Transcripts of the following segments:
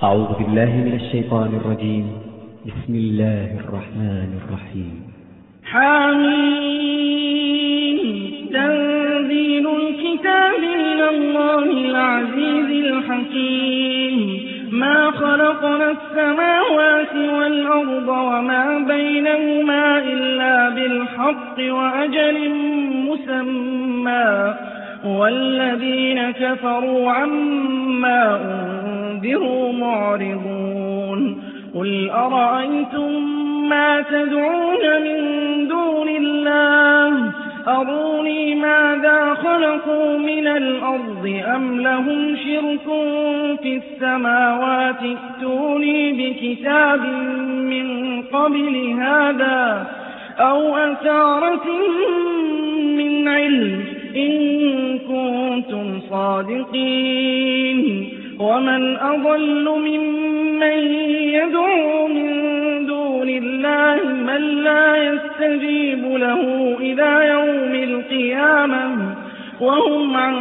أعوذ بالله من الشيطان الرجيم. بسم الله الرحمن الرحيم. حميم. تنزيل الكتاب من الله العزيز الحكيم. ما خلقنا السماوات والأرض وما بينهما إلا بالحق وأجل مسمى، والذين كفروا عما أنذروا معرضون. قل أرأيتم ما تدعون من دون الله أروني ماذا خلقوا من الأرض أم لهم شرك في السماوات ائتوني بكتاب من قبل هذا أو أثارة من علم إن كنتم صادقين. ومن أضل ممن يدعو من دون الله من لا يستجيب له إلى يوم القيامة وهم عن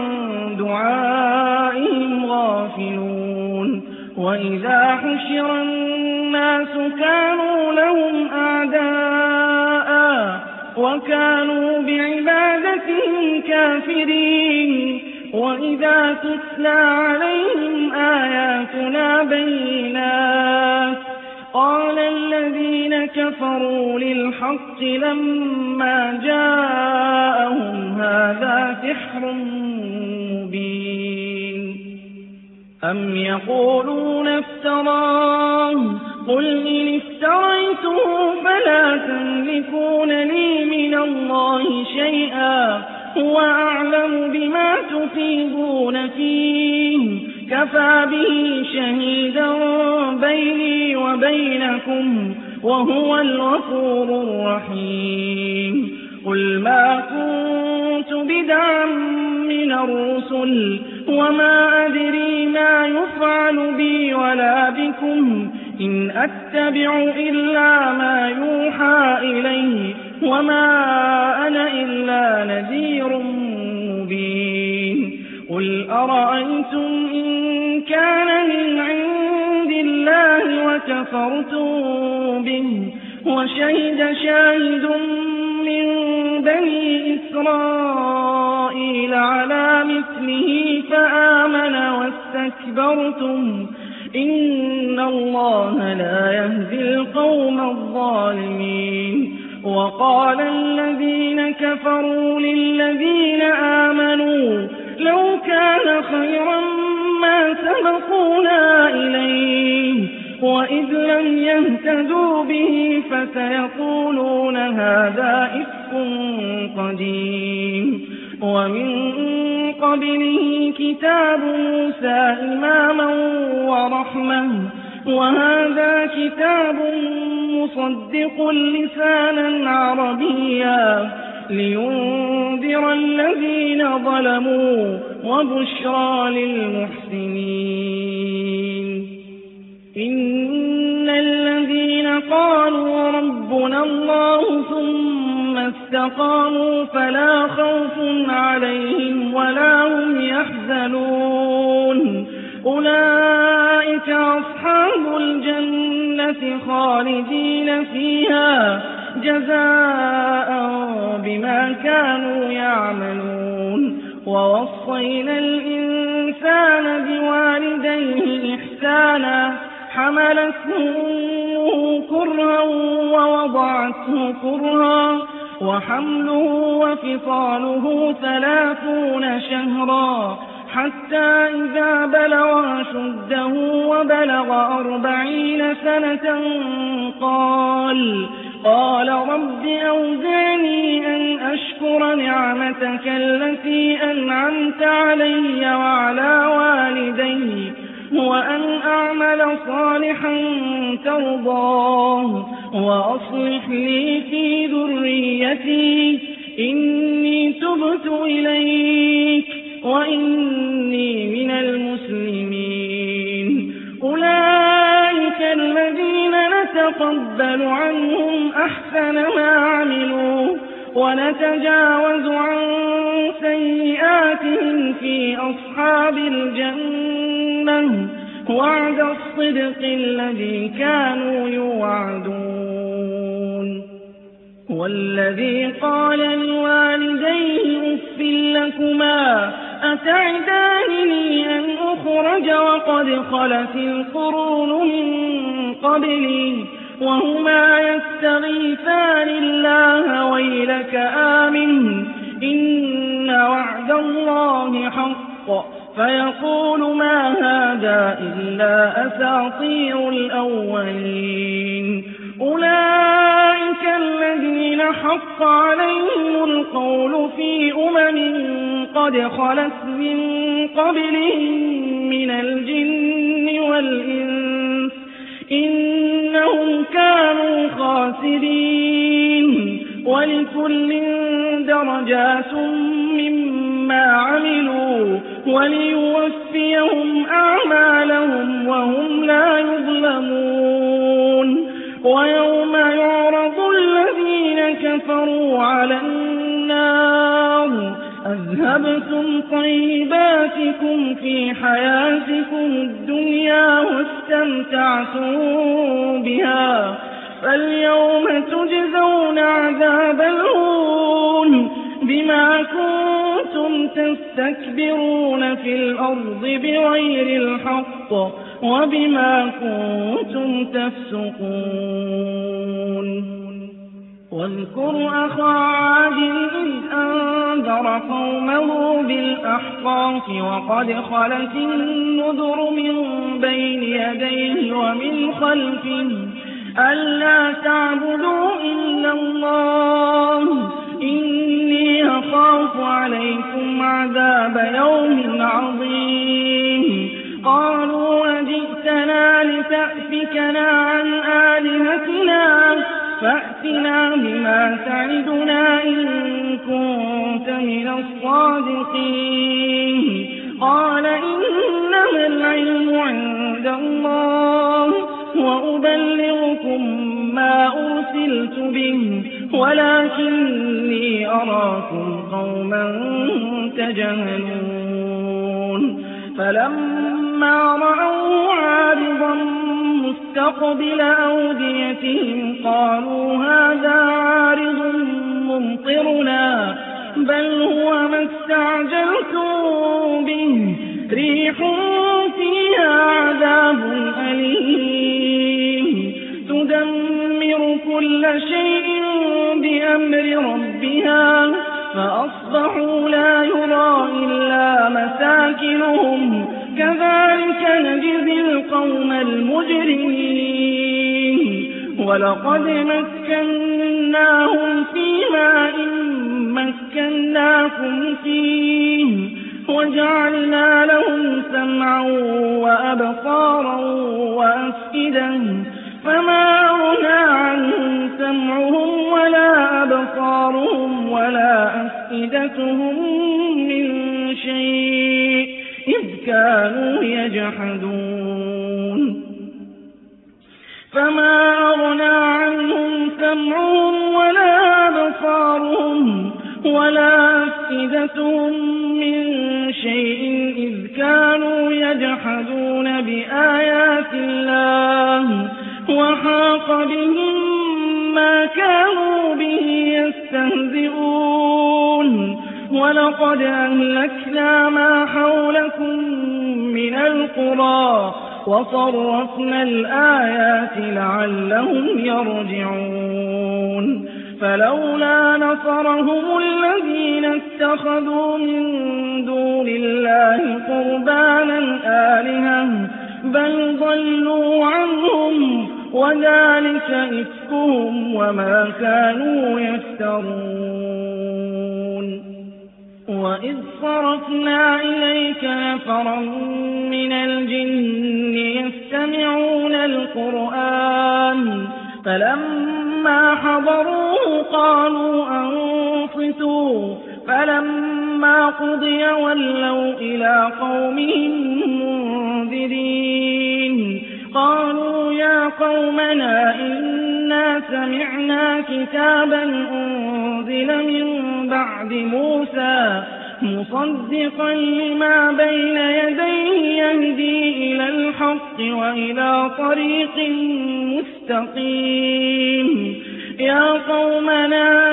دعائهم غافلون. وإذا حشر الناس كانوا لهم أعداء وكانوا بعبادتهم كافرين. وإذا تتلى عليهم آياتنا بينات قال الذين كفروا للحق لما جاءهم هذا سحر مبين. أم يقولون افتراه قل إن افتريته فلا تملكون لي من الله شيئا هو أعلم بما تفيضون فيه كفى به شهيدا بيني وبينكم وهو الغفور الرحيم. قل ما كنت بدعا من الرسل وما أدري ما يفعل بي ولا بكم إن أتبع إلا ما يوحى إلي وما أنا إلا نذير مبين. قل أرأيتم إن كان من عند الله وكفرتم به وشهد شاهد من بني إسرائيل على مثله فآمن واستكبرتم إن الله لا يهدي القوم الظالمين. وقال الذين كفروا للذين آمنوا لو كان خيرا ما سبقونا إليه وإذ لم يهتدوا به فسيقولون هذا إفك قديم. ومن قبله كتاب موسى إماما ورحمة وهذا كتاب مصدق لسانا عربيا لينذر الذين ظلموا وبشرى للمحسنين. إن الذين قالوا ربنا الله ثم استقاموا فلا خوف عليهم ولا هم يحزنون أولئك أصحاب الجنة خالدين فيها جزاء بما كانوا يعملون. ووصينا الإنسان بوالديه إحسانا حملته أمه كرها ووضعته كرها وحمله وفصاله 30 شهرا حتى إذا بلغ أشده وبلغ 40 سنة قال رب أوزعني أن أشكر نعمتك التي أنعمت علي وعلى والدي وأن أعمل صالحا ترضاه وأصلح لي في ذريتي إني تبت إليك وإني من المسلمين. أولئك الذين نتقبل عنهم أحسن ما عملوا ونتجاوز عن سيئاتهم في أصحاب الجنة وعد الصدق الذي كانوا يوعدون والذي قال لوالديه أف لكما أتعدانني أن أخرج وقد خلت القرون من قبلي وهما يستغيثان الله ويلك آمن إن وعد الله حق فيقول ما هذا إلا أساطير الأولين أولئك الذين حق عليهم القول في قد خلت من قبلهم من الجن والإنس إنهم كانوا خاسرين ولكل درجات مما عملوا وليوفيهم أعمالهم وهم لا يظلمون ويوم يعرض الذين كفروا على النار أذهبتم طيباتكم في حياتكم الدنيا واستمتعتم بها فاليوم تجزون عذاب الهون بما كنتم تستكبرون في الأرض بغير الحق وبما كنتم تفسقون واذكر أخا عاد إذ أنذر قومه بالأحقاف وقد خلت النذر من بين يديه ومن خلفه ألا تعبدوا إلا الله إني أخاف عليكم عذاب يوم عظيم قالوا أجئتنا لتأفكنا عن آلهتنا فأتنا بما تعدنا إن كنت من الصادقين قال إنما العلم عند الله وأبلغكم ما أرسلت به ولكني أراكم قوما تجهلون فلما رأوا عارضا مستقبل أوديتهم قالوا هذا عارض ممطرنا بل هو ما استعجلتم به ريح فيها عذاب أليم تدمر كل شيء بأمر ربها فأصبحوا لا يرى إلا مساكنهم كذلك نجزي القوم المجرمين ولقد مكناهم في ماء مكناكم فيه وجعلنا لهم سمعا وأبصارا وأفئدة فما أغنى عنهم سمعهم ولا أبصارهم ولا أفئدتهم من شيء إذ كانوا يجحدون فما أغنى عنهم سمعهم ولا أبصارهم ولا أفئدتهم من شيء إذ كانوا يجحدون بآيات الله وحاق بهم ما كانوا به يستهزئون ولقد أهلكنا ما حولكم من القرى وصرفنا الآيات لعلهم يرجعون فلولا نصرهم الذين اتخذوا من دون الله قربانا آلهة بل ضلوا عنهم وذلك إفكهم وما كانوا يفترون وإذ صرفنا إليك نفرا من الجن يستمعون القرآن فلما حضروه قالوا أنصتوا فلما قضي ولوا إلى قومهم منذرين قالوا يا قومنا إنا سمعنا كتابا أنزل من بعد موسى مصدقا لما بين يديه يهدي إلى الحق وإلى طريق مستقيم يا قومنا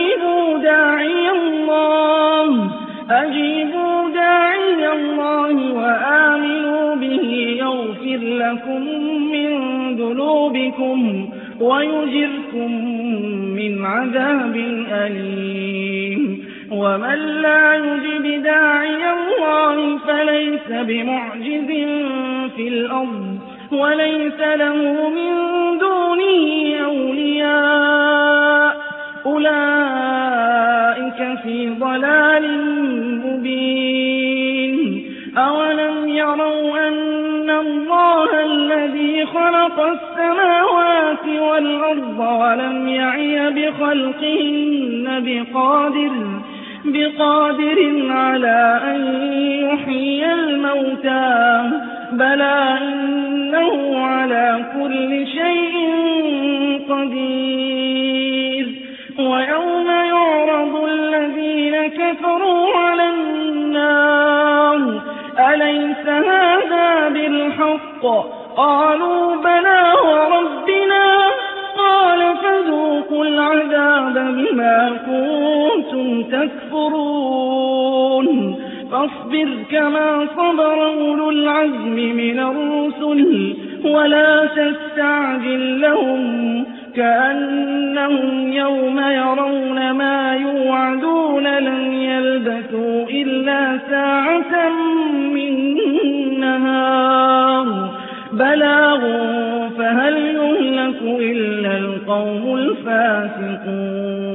أجيبوا داعي الله وآمنوا به يغفر لكم من ذنوبكم ويجركم من عذاب أليم ومن لا يجب داعي الله فليس بمعجز في الأرض وليس له من دونه أولياء أولئك في ضلال مبين أولم يروا أن الله الذي خلق السماوات والأرض ولم يعي بخلقهن بقادر على أن يحيي الموتى بلى إنه على كل شيء قدير ويوم يعرض الذين كفروا على النار أليس هذا بالحق قالوا بلى وربنا قال فذوقوا العذاب بما كنتم تكفرون فاصبر كما صبر أولو العزم من الرسل ولا تستعجل لهم كأنهم يوم يرون ما يوعدون لم يلبثوا إلا ساعة من نهار بلاغ فهل يهلك إلا القوم الفاسقون